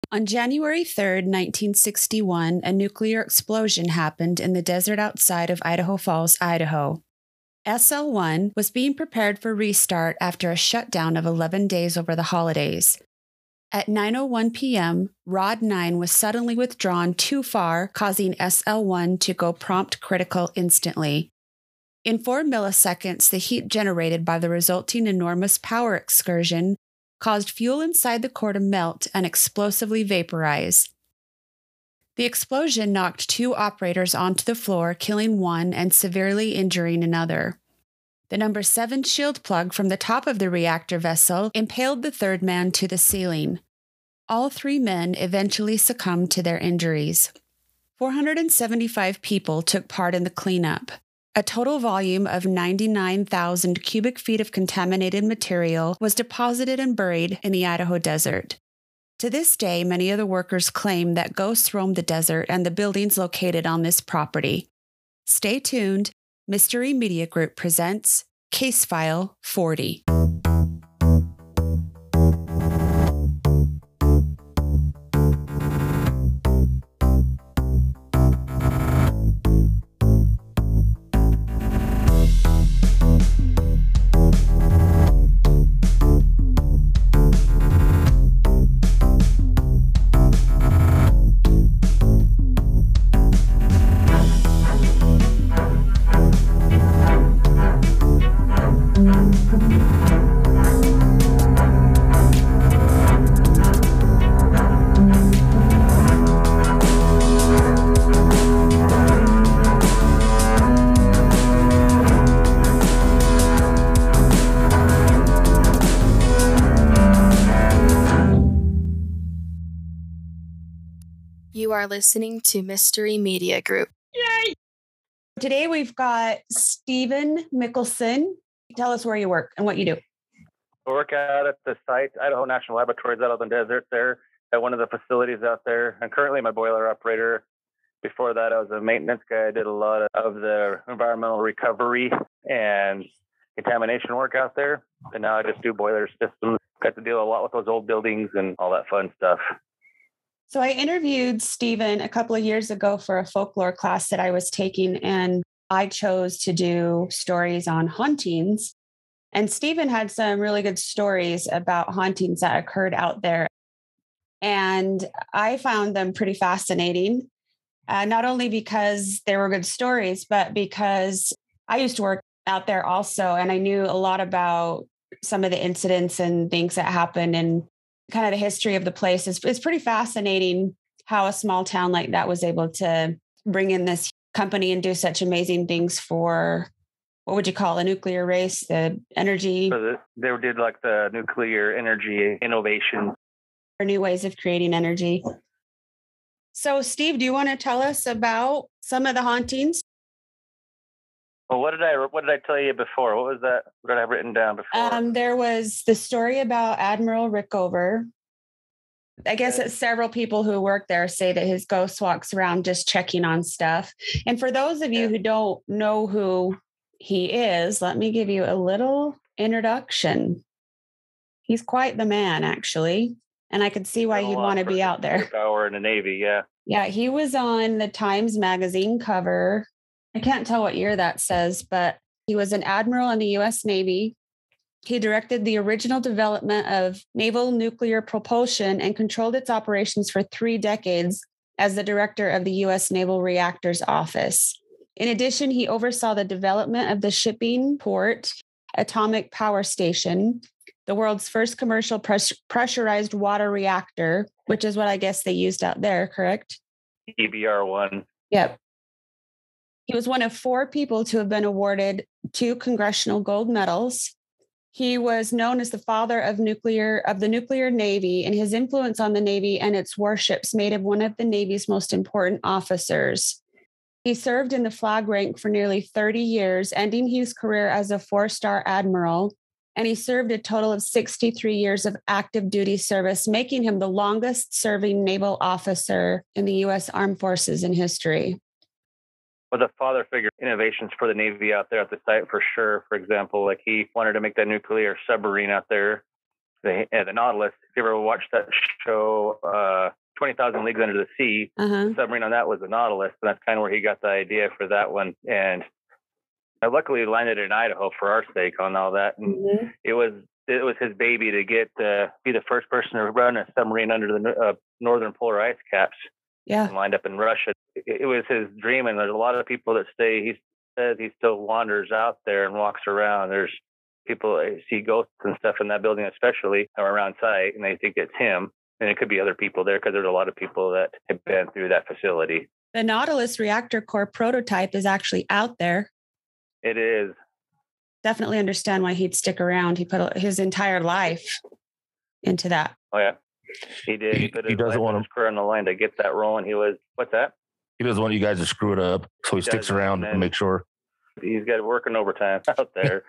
On January 3rd, 1961, a nuclear explosion happened in the desert outside of Idaho Falls, Idaho. SL-1 was being prepared for restart after a shutdown of 11 days over the holidays. At 9:01 p.m., Rod 9 was suddenly withdrawn too far, causing SL-1 to go prompt critical instantly. In 4 milliseconds, the heat generated by the resulting enormous power excursion caused fuel inside the core to melt and explosively vaporize. The explosion knocked 2 operators onto the floor, killing one and severely injuring another. The number 7 shield plug from the top of the reactor vessel impaled the third man to the ceiling. All 3 men eventually succumbed to their injuries. 475 people took part in the cleanup. A total volume of 99,000 cubic feet of contaminated material was deposited and buried in the Idaho desert. To this day, many of the workers claim that ghosts roam the desert and the buildings located on this property. Stay tuned. Mystery Media Group presents Case File 40. You are listening to Mystery Media Group. Yay! Today we've got Stephen Mickelson. Tell us where you work and what you do. I work out at the site, Idaho National Laboratories out of the desert there at one of the facilities out there. I'm currently my boiler operator. Before that, I was a maintenance guy. I did a lot of the environmental recovery and contamination work out there. And now I just do boiler systems. Got to deal a lot with those old buildings and all that fun stuff. So I interviewed Stephen a couple of years ago for a folklore class that I was taking, and I chose to do stories on hauntings. And Stephen had some really good stories about hauntings that occurred out there. And I found them pretty fascinating, not only because they were good stories, but because I used to work out there also, and I knew a lot about some of the incidents and things that happened and kind of the history of the place. It's pretty fascinating how a small town like that was able to bring in this company and do such amazing things for, what would you call a nuclear race, the energy? So they did like the nuclear energy innovation. Or new ways of creating energy. So Steve, do you want to tell us about some of the hauntings? Well, what did I tell you before? What was that? What did I have written down before? There was the story about Admiral Rickover. I guess it's several people who work there say that his ghost walks around just checking on stuff. And for those of you who don't know who he is, let me give you a little introduction. He's quite the man, actually. And I could see why he'd want to be out there. Power in the Navy, yeah. Yeah, he was on the Times Magazine cover. I can't tell what year that says, but he was an admiral in the U.S. Navy. He directed the original development of naval nuclear propulsion and controlled its operations for 3 decades as the director of the U.S. Naval Reactors Office. In addition, he oversaw the development of the shipping port atomic power station, the world's first commercial pressurized water reactor, which is what I guess they used out there, correct? EBR-1. Yep. He was one of 4 people to have been awarded 2 congressional gold medals. He was known as the father of the nuclear Navy, and his influence on the Navy and its warships made him one of the Navy's most important officers. He served in the flag rank for nearly 30 years, ending his career as a 4-star admiral, and he served a total of 63 years of active duty service, making him the longest serving naval officer in the U.S. Armed Forces in history. Was a father figure innovations for the Navy out there at the site for sure. For example, like he wanted to make that nuclear submarine out there, the Nautilus. If you ever watched that show, 20,000 Leagues Under the Sea. The submarine on that was the Nautilus, and that's kind of where he got the idea for that one. And I luckily landed in Idaho for our sake on all that. And it was his baby to get be the first person to run a submarine under the northern polar ice caps. Yeah, and lined up in Russia. It was his dream, and there's a lot of people that stay. He says he still wanders out there and walks around. There's people see ghosts and stuff in that building, especially around site, and they think it's him. And it could be other people there because there's a lot of people that have been through that facility. The Nautilus reactor core prototype is actually out there. It is. Definitely understand why he'd stick around. He put his entire life into that. Oh, yeah. He did. He put his doesn't want career on the line to get that rolling. What's that? He doesn't want you guys to screw it up. So he sticks around to make sure. He's got working overtime out there.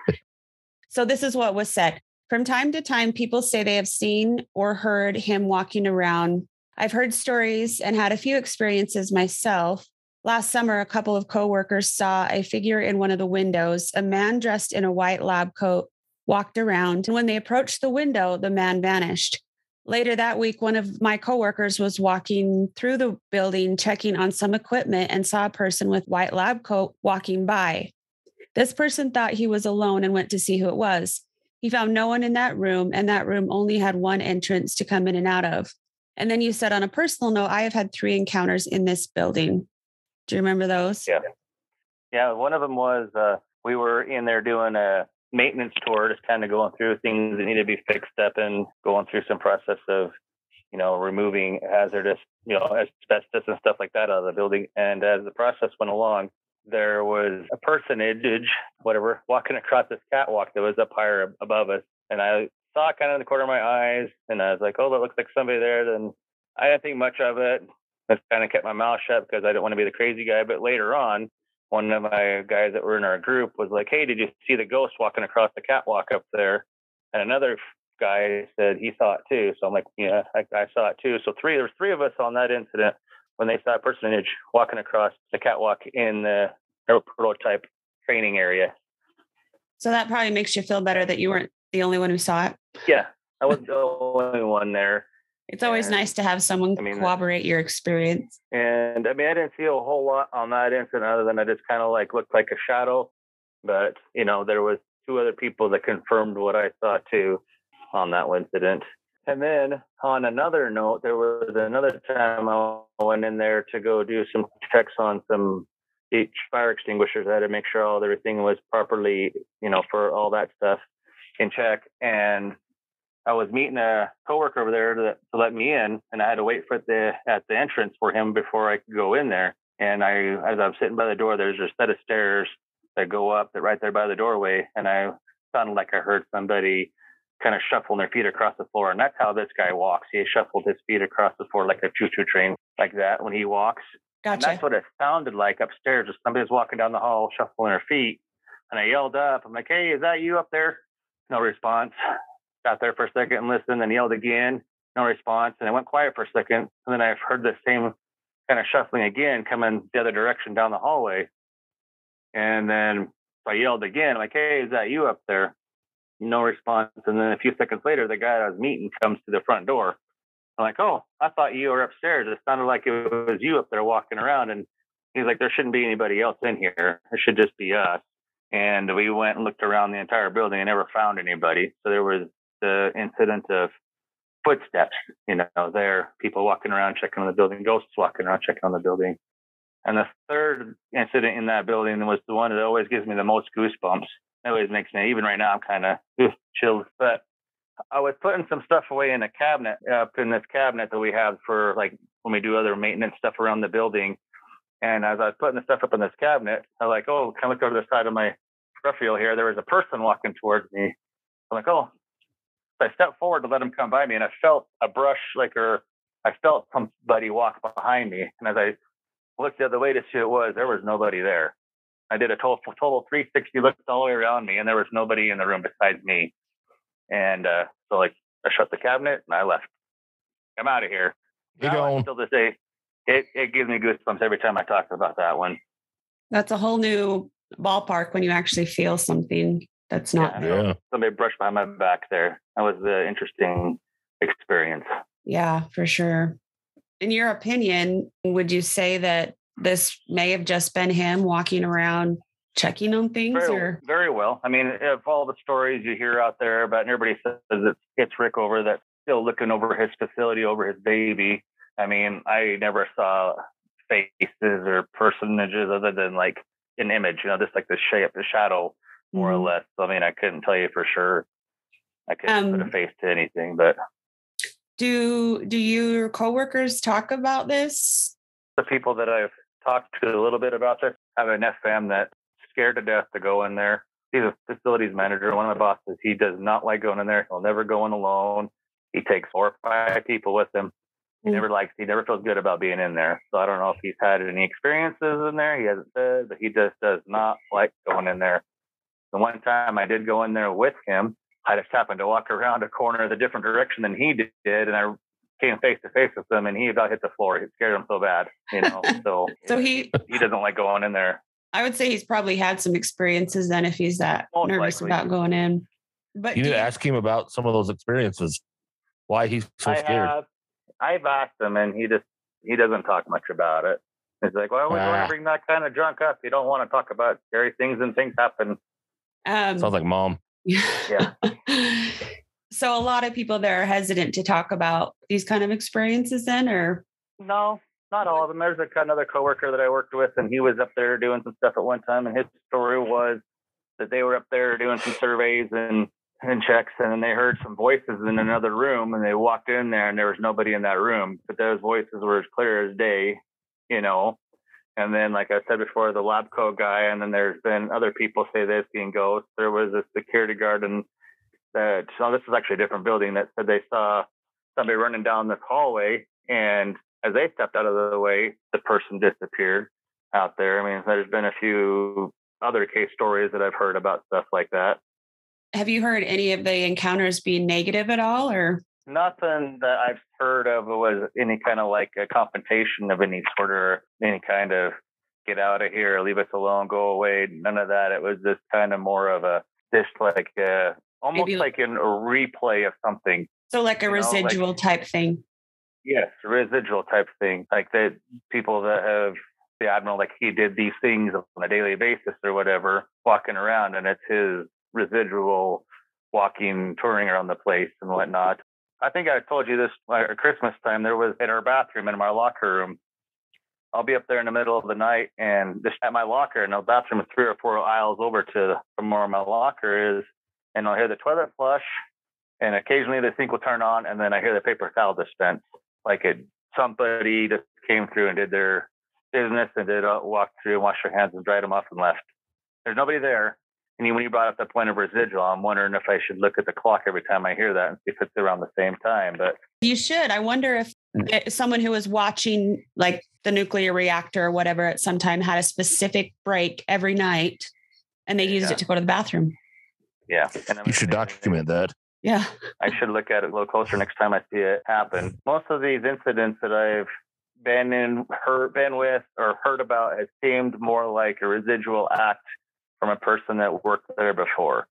So this is what was said. From time to time, people say they have seen or heard him walking around. I've heard stories and had a few experiences myself. Last summer, a couple of coworkers saw a figure in one of the windows. A man dressed in a white lab coat walked around, and when they approached the window, the man vanished. Later that week, one of my coworkers was walking through the building, checking on some equipment, and saw a person with white lab coat walking by. This person thought he was alone and went to see who it was. He found no one in that room, and that room only had one entrance to come in and out of. And then you said, on a personal note, I have had 3 encounters in this building. Do you remember those? Yeah. Yeah, one of them was we were in there doing a maintenance tour, just kind of going through things that need to be fixed up and going through some process of, removing hazardous, asbestos and stuff like that out of the building. And as the process went along, there was a personage, whatever, walking across this catwalk that was up higher above us. And I saw it kind of in the corner of my eyes, and I was like, oh, that looks like somebody there. Then I didn't think much of it. I kind of kept my mouth shut because I didn't want to be the crazy guy. But later on, one of my guys that were in our group was like, hey, did you see the ghost walking across the catwalk up there? And another guy said he saw it too. So I'm like, yeah, I saw it too. So there was 3 of us on that incident when they saw a personage walking across the catwalk in the prototype training area. So that probably makes you feel better that you weren't the only one who saw it. Yeah, I was the only one there. It's always nice to have someone corroborate your experience. And I didn't see a whole lot on that incident other than I just kind of looked like a shadow. But, there was 2 other people that confirmed what I saw too on that incident. And then on another note, there was another time I went in there to go do some checks on some fire extinguishers. I had to make sure everything was properly, for all that stuff in check. And I was meeting a coworker over there to let me in, and I had to wait at the entrance for him before I could go in there. And as I was sitting by the door, there's a set of stairs that go up right there by the doorway, and I sounded like I heard somebody kind of shuffling their feet across the floor. And that's how this guy walks. He shuffled his feet across the floor like a choo-choo train, like that when he walks. Gotcha. And that's what it sounded like upstairs. If somebody was walking down the hall, shuffling their feet, and I yelled up. I'm like, hey, is that you up there? No response. Got there for a second and listened, then yelled again. No response. And it went quiet for a second. And then I heard the same kind of shuffling again coming the other direction down the hallway. And then I yelled again, like, hey, is that you up there? No response. And then a few seconds later, the guy I was meeting comes to the front door. I'm like, oh, I thought you were upstairs. It sounded like it was you up there walking around. And he's like, there shouldn't be anybody else in here. It should just be us. And we went and looked around the entire building and never found anybody. So there was the incident of footsteps, there, people walking around, checking on the building, ghosts walking around, checking on the building. And the third incident in that building was the one that always gives me the most goosebumps. It always makes me, even right now, I'm kind of chilled. But I was putting some stuff away in a cabinet, up in this cabinet that we have for when we do other maintenance stuff around the building. And as I was putting the stuff up in this cabinet, I was like, oh, can I look over the side of my peripheral here? There was a person walking towards me. I'm like, oh. So I stepped forward to let him come by me, and I felt a brush, I felt somebody walk behind me. And as I looked the other way to see who it was, there was nobody there. I did a total 360 look all the way around me, and there was nobody in the room besides me. And so I shut the cabinet and I left. I'm out of here. Still this day, it gives me goosebumps every time I talk about that one. That's a whole new ballpark when you actually feel something that's not. Yeah. Somebody brushed behind my back there. That was the interesting experience. Yeah, for sure. in your opinion, would you say that this may have just been him walking around checking on things? Very well. I mean, of all the stories you hear out there about, and everybody says it's Rick over that's still looking over his facility, over his baby. I mean, I never saw faces or personages other than like an image, just like the shape, the shadow, more or less. I mean, I couldn't tell you for sure. I couldn't put a face to anything, but. Do your coworkers talk about this? The people that I've talked to a little bit about this, I have an FM that's scared to death to go in there. He's a facilities manager. One of my bosses, he does not like going in there. He'll never go in alone. He takes 4 or 5 people with him. He never feels good about being in there. So I don't know if he's had any experiences in there. He hasn't said, but he just does not like going in there. The one time I did go in there with him, I just happened to walk around a corner the different direction than he did, and I came face to face with him, and he about hit the floor. It scared him so bad, So he doesn't like going in there. I would say he's probably had some experiences then if he's that nervous about going in. But you need to ask him about some of those experiences. Why he's so scared. I've asked him, and he doesn't talk much about it. He's like, "Well, we want to bring that kind of drunk up. You don't want to talk about scary things, and things happen." Sounds like mom. Yeah. So a lot of people there are hesitant to talk about these kind of experiences then, or? No, not all of them. There's another coworker that I worked with, and he was up there doing some stuff at one time, and his story was that they were up there doing some surveys and checks, and then they heard some voices in another room, and they walked in there, and there was nobody in that room, but those voices were as clear as day, And then, like I said before, the lab coat guy, and then there's been other people say they've seen ghosts. There was a security guard, and this is actually a different building, that said they saw somebody running down this hallway, and as they stepped out of the way, the person disappeared out there. I mean, there's been a few other case stories that I've heard about stuff like that. Have you heard any of the encounters being negative at all, or? Nothing that I've heard of was any kind of like a confrontation of any sort, or any kind of get out of here, leave us alone, go away. None of that. It was just kind of more of almost maybe like a replay of something. So like a residual type thing. Yes, residual type thing. Like that people that have the admiral, like he did these things on a daily basis or whatever, walking around, and it's his residual walking, touring around the place and whatnot. I think I told you this at Christmas time. There was in our bathroom, in my locker room. I'll be up there in the middle of the night, and just at my locker, and the bathroom is 3 or 4 aisles over from where my locker is, and I'll hear the toilet flush, and occasionally the sink will turn on, and then I hear the paper towel dispense, like somebody just came through and did their business and did walk through and wash their hands and dried them off and left. There's nobody there. And when you brought up the point of residual, I'm wondering if I should look at the clock every time I hear that and see if it's around the same time. But you should. I wonder if someone who was watching like the nuclear reactor or whatever at some time had a specific break every night and they used it to go to the bathroom. Yeah. You should document that. Yeah. I should look at it a little closer next time I see it happen. Most of these incidents that I've been with or heard about, it seemed more like a residual act from a person that worked there before.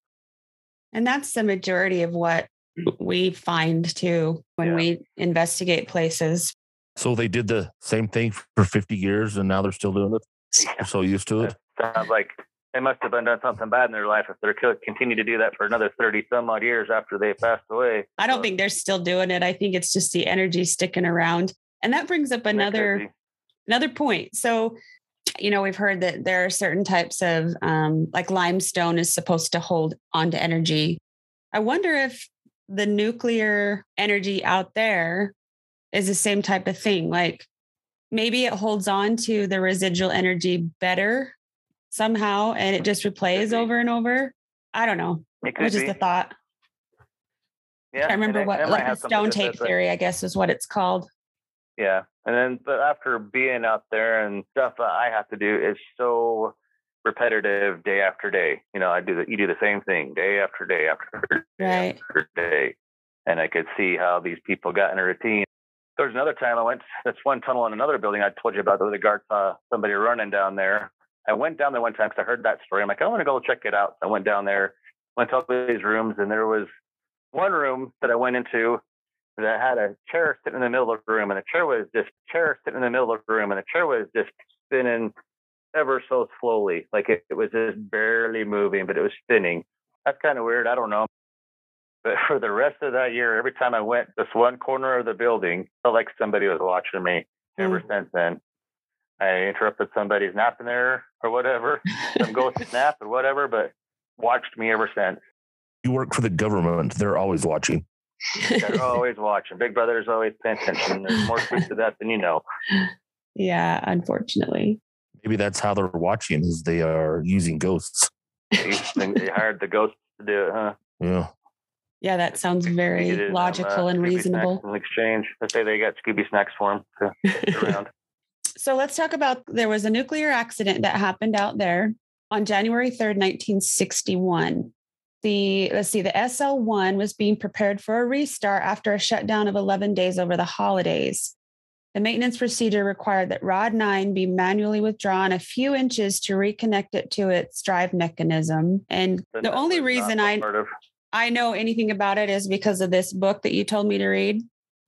And that's the majority of what we find too when we investigate places. So they did the same thing for 50 years and now they're still doing it? They're so used to it? Sounds like they must have done something bad in their life if they're continue to do that for another 30 some odd years after they passed away. I don't think they're still doing it. I think it's just the energy sticking around. And that brings up another point. So, we've heard that there are certain types of like limestone is supposed to hold onto energy. I wonder if the nuclear energy out there is the same type of thing. Like maybe it holds on to the residual energy better somehow and it just replays over and over. I don't know. It was just a thought. Yeah, I remember like the stone tape theory, I guess is what it's called. Yeah. And then, but after being out there and stuff that I have to do is so repetitive day after day. You do the same thing day after day after day after day. And I could see how these people got in a routine. There was another time I went, that's one tunnel in another building I told you about, where the guard saw somebody running down there. I went down there one time because I heard that story. I'm like, I want to go check it out. So I went down there, went to all these rooms, and there was one room that I went into. that had a chair sitting in the middle of the room, and the chair was just spinning ever so slowly. Like it was just barely moving, but it was spinning. That's kind of weird. I don't know. But for the rest of that year, every time I went this one corner of the building, felt like somebody was watching me. Ever since then, I interrupted somebody's napping there or whatever, some ghost nap or whatever, but watched me ever since. You work for the government. They're always watching. They're always watching. Big Brother's always paying attention. There's more truth to that than you know. Yeah, unfortunately. Maybe that's how they're watching, is they are using ghosts. They hired the ghosts to do it, huh? Yeah. Yeah, that sounds very logical and reasonable. In exchange, let's say they got Scooby snacks for them to get around. So let's talk about, there was a nuclear accident that happened out there on January 3rd, 1961. The SL-1 was being prepared for a restart after a shutdown of 11 days over the holidays. The maintenance procedure required that Rod 9 be manually withdrawn a few inches to reconnect it to its drive mechanism. And the only reason I know anything about it is because of this book that you told me to read.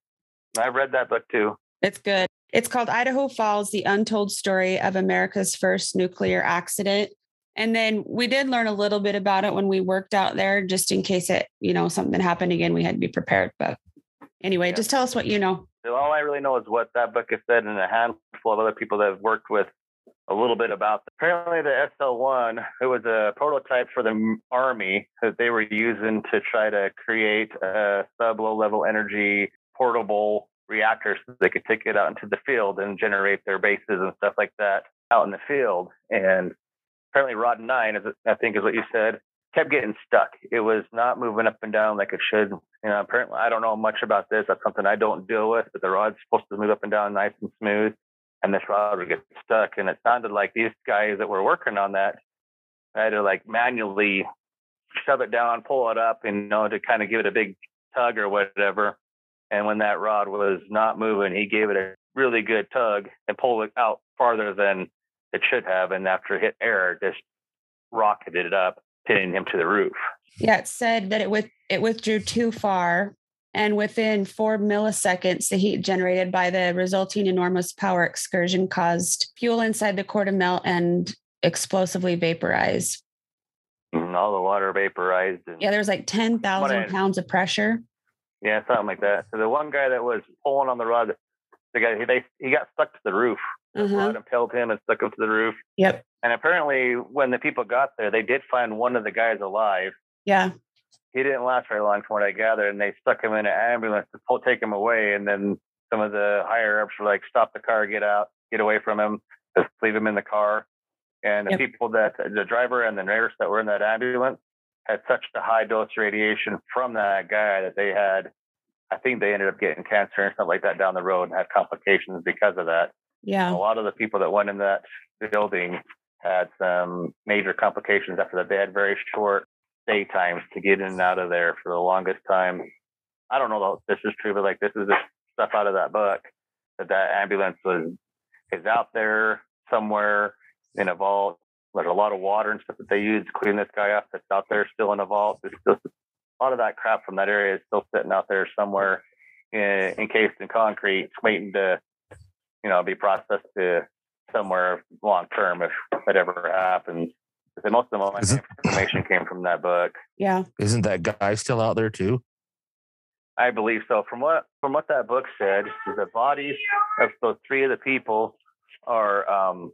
I read that book too. It's good. It's called Idaho Falls, The Untold Story of America's First Nuclear Accident. And then we did learn a little bit about it when we worked out there, just in case something happened again, we had to be prepared. But anyway, Just tell us what you know. All I really know is what that book has said, and a handful of other people that have worked with a little bit about. Apparently the SL-1, it was a prototype for the Army that they were using to try to create a sub-low level energy portable reactor so they could take it out into the field and generate their bases and stuff like that out in the field. And apparently Rod 9, I think is what you said, kept getting stuck. It was not moving up and down like it should. Apparently, I don't know much about this. That's something I don't deal with, but the rod's supposed to move up and down nice and smooth. And this rod would get stuck. And it sounded like these guys that were working on that had to like manually shove it down, pull it up, and to kind of give it a big tug or whatever. And when that rod was not moving, he gave it a really good tug and pulled it out farther than it should have. And after it hit air, just rocketed it up, pinning him to the roof. Yeah, it said that it withdrew too far. And within 4 milliseconds, the heat generated by the resulting enormous power excursion caused fuel inside the core to melt and explosively vaporize. And all the water vaporized. And there was like 10,000 pounds of pressure. Yeah, something like that. So the one guy that was pulling on the rod, he got stuck to the roof. The rod impelled him and stuck him to the roof. Yep. And apparently when the people got there, they did find one of the guys alive. Yeah. He didn't last very long from what I gathered, and they stuck him in an ambulance to take him away. And then some of the higher ups were like, stop the car, get out, get away from him, just leave him in the car. And the people the driver and the nurse that were in that ambulance had such a high dose radiation from that guy that they had, I think they ended up getting cancer and stuff like that down the road and had complications because of that. Yeah. A lot of the people that went in that building had some major complications after that. They had very short stay times to get in and out of there for the longest time. I don't know if this is true, but like this is just stuff out of that book that ambulance is out there somewhere in a vault. There's a lot of water and stuff that they use to clean this guy up that's out there still in a vault. There's still a lot of that crap from that area is still sitting out there somewhere encased in concrete, waiting to be processed to somewhere long term if it ever happens. Most of my information came from that book. Yeah. Isn't that guy still out there too? I believe so. From what that book said, the bodies of those 3 of the people are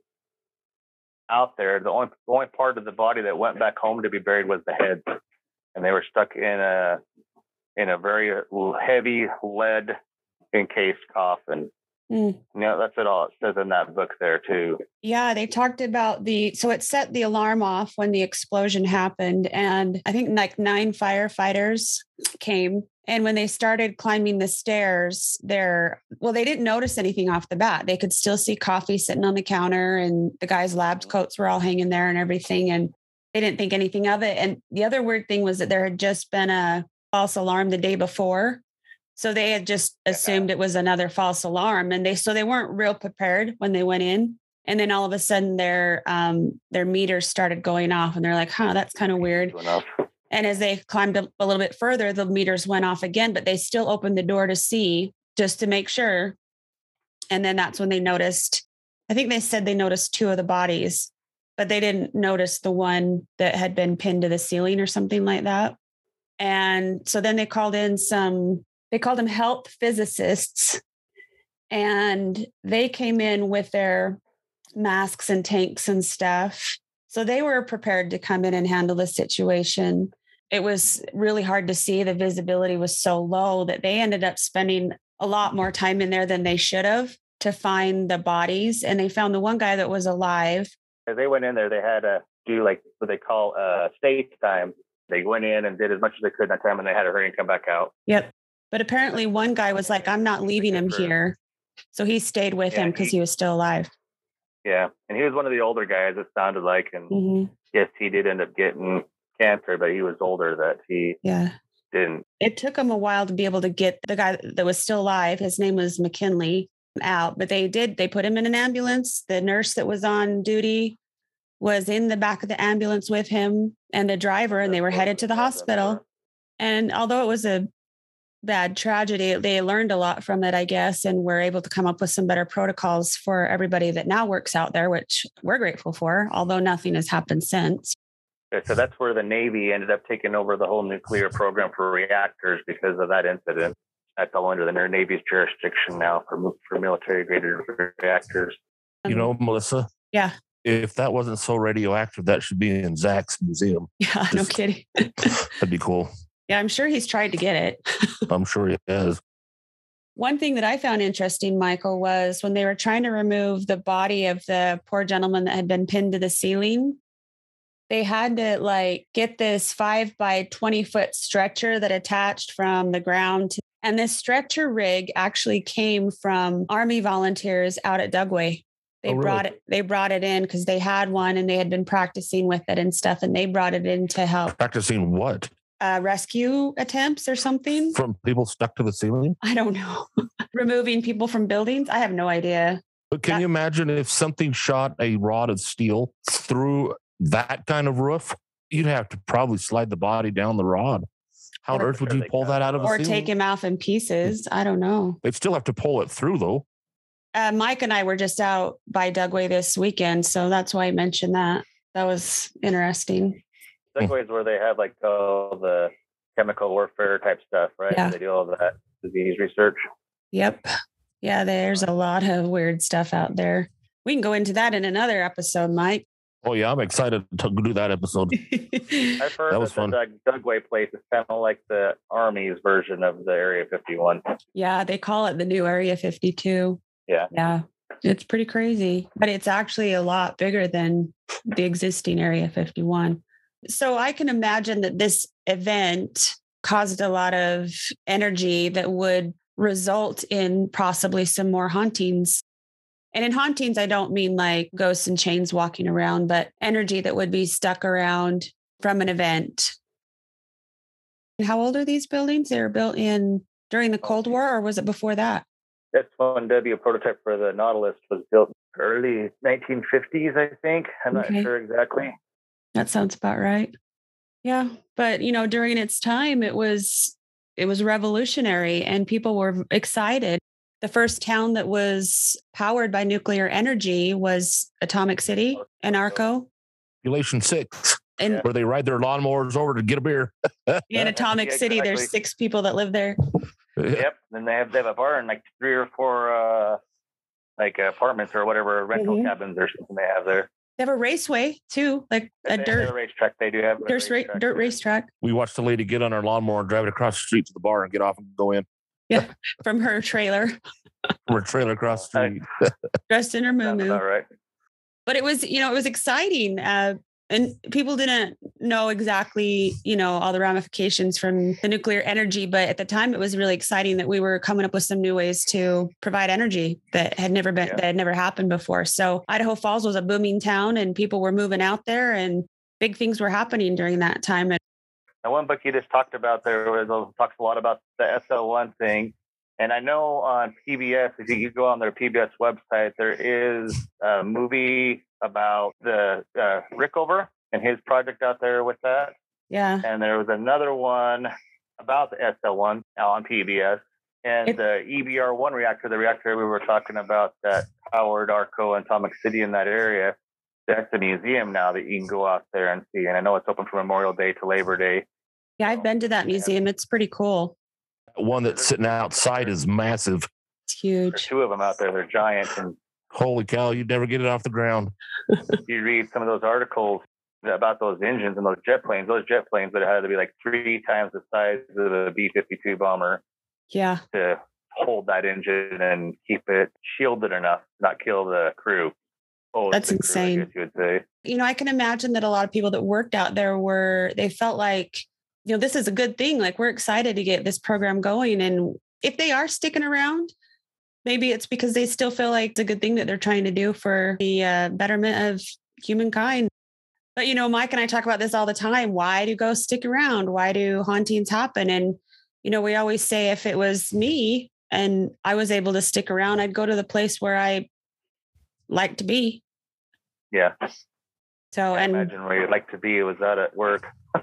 out there. The only part of the body that went back home to be buried was the head, and they were stuck in a very heavy lead encased coffin. That's it all it says in that book there too. Yeah, they talked about so it set the alarm off when the explosion happened. And I think like 9 firefighters came. And when they started climbing the stairs, they didn't notice anything off the bat. They could still see coffee sitting on the counter and the guys' lab coats were all hanging there and everything. And they didn't think anything of it. And the other weird thing was that there had just been a false alarm the day before. So they had just assumed it was another false alarm, and they weren't real prepared when they went in. And then all of a sudden their meters started going off, and they're like, "Huh, that's kind of weird." And as they climbed up a little bit further, the meters went off again, but they still opened the door to see just to make sure. And then that's when they noticed, I think they said they noticed 2 of the bodies, but they didn't notice the one that had been pinned to the ceiling or something like that. And so then they called them health physicists, and they came in with their masks and tanks and stuff. So they were prepared to come in and handle the situation. It was really hard to see. The visibility was so low that they ended up spending a lot more time in there than they should have to find the bodies. And they found the one guy that was alive. As they went in there, they had to do like what they call stage time. They went in and did as much as they could in that time, and they had to hurry and come back out. Yep. But apparently one guy was like, I'm not leaving him here. So he stayed with him because he was still alive. Yeah. And he was one of the older guys, it sounded like. And yes, he did end up getting cancer, but he was older that he didn't. It took him a while to be able to get the guy that was still alive. His name was McKinley out, but they put him in an ambulance. The nurse that was on duty was in the back of the ambulance with him and the driver, and they were headed to the hospital. And although it was a bad tragedy, they learned a lot from it, I guess, and were able to come up with some better protocols for everybody that now works out there, which we're grateful for, although nothing has happened since. Yeah, so that's where the Navy ended up taking over the whole nuclear program for reactors because of that incident. That's all under the Navy's jurisdiction now for military-graded reactors. You know, Melissa? Yeah. If that wasn't so radioactive, that should be in Zach's museum. Yeah, no kidding. That'd be cool. Yeah, I'm sure he's tried to get it. I'm sure he has. One thing that I found interesting, Michael, was when they were trying to remove the body of the poor gentleman that had been pinned to the ceiling, they had to get this 5 by 20 foot stretcher that attached from the ground. And this stretcher rig actually came from Army volunteers out at Dugway. They brought it in because they had one and they had been practicing with it and stuff. And they brought it in to help. Practicing what? Rescue attempts or something. From people stuck to the ceiling? I don't know. Removing people from buildings? I have no idea. But can you imagine if something shot a rod of steel through that kind of roof? You'd have to probably slide the body down the rod. How on earth would you pull that out of a ceiling? Or take him off in pieces. I don't know. They'd still have to pull it through, though. Mike and I were just out by Dugway this weekend, so that's why I mentioned that. That was interesting. Dugway is where they have all the chemical warfare type stuff, right? Yeah. They do all that disease research. Yep. Yeah, there's a lot of weird stuff out there. We can go into that in another episode, Mike. Oh, yeah, I'm excited to do that episode. I've heard that was fun. The Dugway place is kind of like the Army's version of the Area 51. Yeah, they call it the new Area 52. Yeah. Yeah. It's pretty crazy, but it's actually a lot bigger than the existing Area 51. So I can imagine that this event caused a lot of energy that would result in possibly some more hauntings. And in hauntings, I don't mean like ghosts and chains walking around, but energy that would be stuck around from an event. And how old are these buildings? They were built during the Cold War, or was it before that? S1W prototype for the Nautilus was built early 1950s, I think. I'm not sure exactly. That sounds about right. Yeah. But, during its time, it was revolutionary and people were excited. The first town that was powered by nuclear energy was Atomic City, Anarco. Population 6. And where they ride their lawnmowers over to get a beer. In Atomic City, there's 6 people that live there. Yep. And they have a bar and 3 or 4 apartments or whatever, rental cabins or something they have there. They have a raceway too, like a dirt racetrack. They do have a dirt racetrack. We watched the lady get on her lawnmower and drive it across the street to the bar and get off and go in. Yeah, from her trailer. From her trailer across the street. Dressed in her muumuu. All right. But it was, it was exciting. And people didn't know exactly, all the ramifications from the nuclear energy. But at the time, it was really exciting that we were coming up with some new ways to provide energy that had never happened before. So Idaho Falls was a booming town and people were moving out there and big things were happening during that time. And one book you just talked about talks a lot about the SL1 thing. And I know on PBS, if you go on their PBS website, there is a movie about the Rickover and his project out there with that. Yeah. And there was another one about the SL1 on PBS. And the EBR1 reactor, the reactor we were talking about that powered Arco and Atomic City in that area, that's a museum now that you can go out there and see. And I know it's open from Memorial Day to Labor Day. Yeah, I've been to that museum. It's pretty cool. One that's sitting outside is massive. It's huge. There's two of them out there. They're giant. And holy cow, you'd never get it off the ground. You read some of those articles about those engines and those jet planes that had to be like 3 times the size of a B-52 bomber. Yeah. To hold that engine and keep it shielded enough, not kill the crew. Oh, that's insane. Crew, I guess you would say. You know, I can imagine that a lot of people that worked out there they felt like, you know, this is a good thing. Like, we're excited to get this program going. And if they are sticking around, maybe it's because they still feel like it's a good thing that they're trying to do for the betterment of humankind. But, you know, Mike and I talk about this all the time. Why do ghosts stick around? Why do hauntings happen? And, you know, we always say if it was me and I was able to stick around, I'd go to the place where I like to be. Yeah. So, I imagine where you'd like to be was that at work.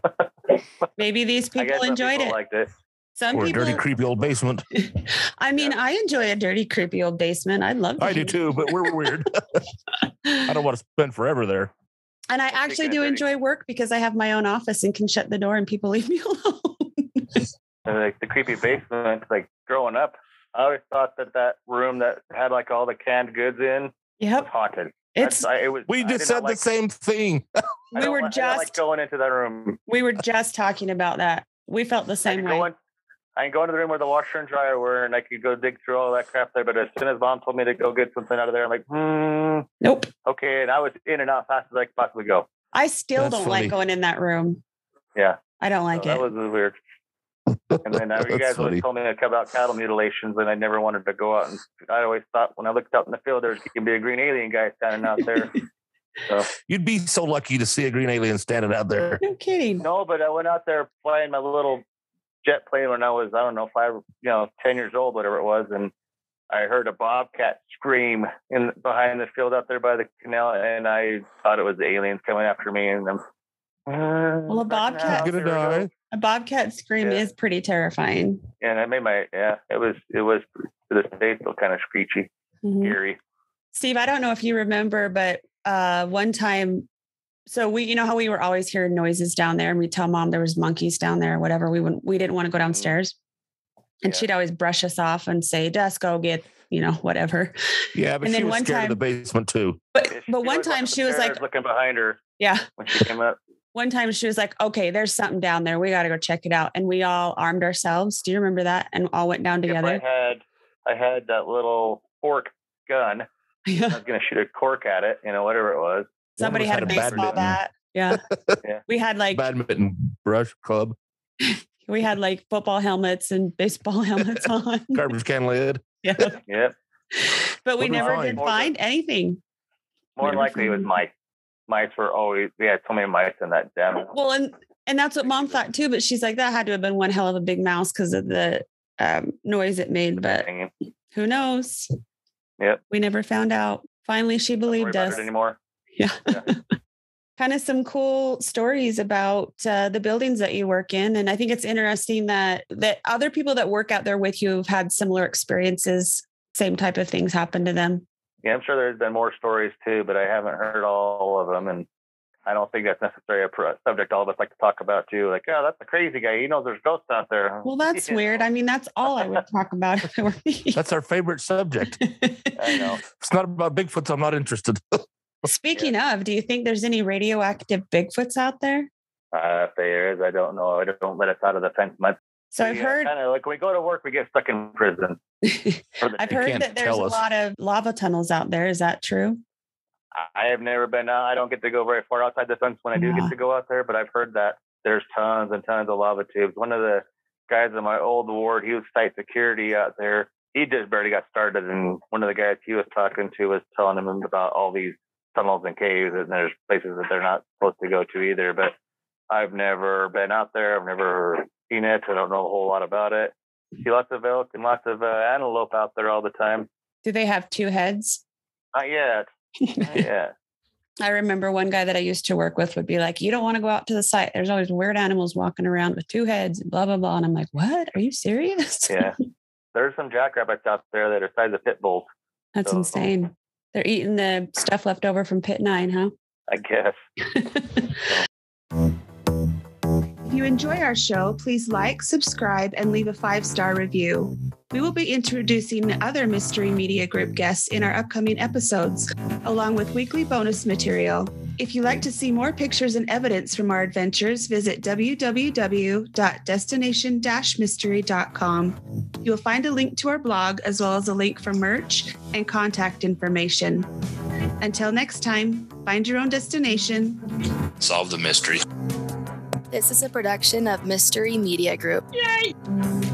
Maybe these people enjoyed it. Liked it. Some or people, a dirty, creepy old basement. I mean, I enjoy a dirty, creepy old basement. I'd love to. I do too, but we're weird. I don't want to spend forever there. And I actually do enjoy work because I have my own office and can shut the door and people leave me alone. Like the creepy basement, like growing up, I always thought that room that had like all the canned goods in was haunted. We just said the same thing. We were just like going into that room. We were just talking about that. We felt the same way. I can go into the room where the washer and dryer were, and I could go dig through all that crap there. But as soon as Mom told me to go get something out of there, I'm like, nope. Okay, and I was in and out fast as I could possibly go. I still don't like going in that room. Yeah, I don't like it. That was weird. And then you guys always told me about cattle mutilations, and I never wanted to go out. And I always thought when I looked out in the field, there's going to be a green alien guy standing out there. So you'd be so lucky to see a green alien standing out there. No kidding. No, but I went out there flying my little jet plane when I was, 10 years old, whatever it was, and I heard a bobcat scream behind the field out there by the canal, and I thought it was the aliens coming after me. And well, a bobcat scream is pretty terrifying. And it made it was to this day still kind of screechy, scary. Steve, I don't know if you remember, but one time, so we, you know how we were always hearing noises down there, and we tell Mom there was monkeys down there or whatever. We didn't want to go downstairs, and she'd always brush us off and say, "Just go get, whatever." Yeah, but she was scared of the basement too. But one time she was like looking behind her. Yeah, when she came up. One time she was like, "Okay, there's something down there. We got to go check it out." And we all armed ourselves. Do you remember that? And all went down together. I had that little fork gun. Yeah. I was going to shoot a cork at it, whatever it was. Somebody had a baseball bat. Yeah. Yeah. We had like badminton brush club. We had like football helmets and baseball helmets on. Garbage can lid. Yeah. Yep. But we never did find anything. More likely it was mice. Mice were always, we had so many mice in that den. Well, and that's what Mom thought too, but she's like, that had to have been one hell of a big mouse because of the noise it made, but who knows? Yep. We never found out. Finally, she believed us. Anymore. Yeah. Kind of some cool stories about the buildings that you work in. And I think it's interesting that other people that work out there with you have had similar experiences, same type of things happen to them. Yeah, I'm sure there's been more stories too, but I haven't heard all of them. And I don't think that's necessarily a subject all of us like to talk about too. Like, oh, that's a crazy guy. He knows there's ghosts out there. Well, that's weird. I mean, that's all I would talk about if it were me. That's our favorite subject. I know. It's not about Bigfoots. I'm not interested. Speaking of, do you think there's any radioactive Bigfoots out there? If there is, I don't know. I don't let us out of the fence much. So I've heard, kind of like when we go to work, we get stuck in prison. I've heard that there's a lot of lava tunnels out there. Is that true? I have never been out. I don't get to go very far outside the fence when I do get to go out there, but I've heard that there's tons and tons of lava tubes. One of the guys in my old ward, he was site security out there. He just barely got started, and one of the guys he was talking to was telling him about all these tunnels and caves, and there's places that they're not supposed to go to either. But I've never been out there. I've never seen it. I don't know a whole lot about it. See lots of elk and lots of antelope out there all the time. Do they have two heads? Not yet. Yeah. I remember one guy that I used to work with would be like, you don't want to go out to the site. There's always weird animals walking around with 2 heads and blah, blah, blah. And I'm like, what? Are you serious? Yeah. There's some jackrabbits out there that are size of pit bulls. That's insane. They're eating the stuff left over from Pit 9, huh? I guess. If you enjoy our show, please like, subscribe, and leave a 5-star review. We will be introducing other Mystery Media Group guests in our upcoming episodes, along with weekly bonus material. If you'd like to see more pictures and evidence from our adventures, visit www.destination-mystery.com. You'll find a link to our blog, as well as a link for merch and contact information. Until next time, find your own destination. Solve the mystery. This is a production of Mystery Media Group. Yay!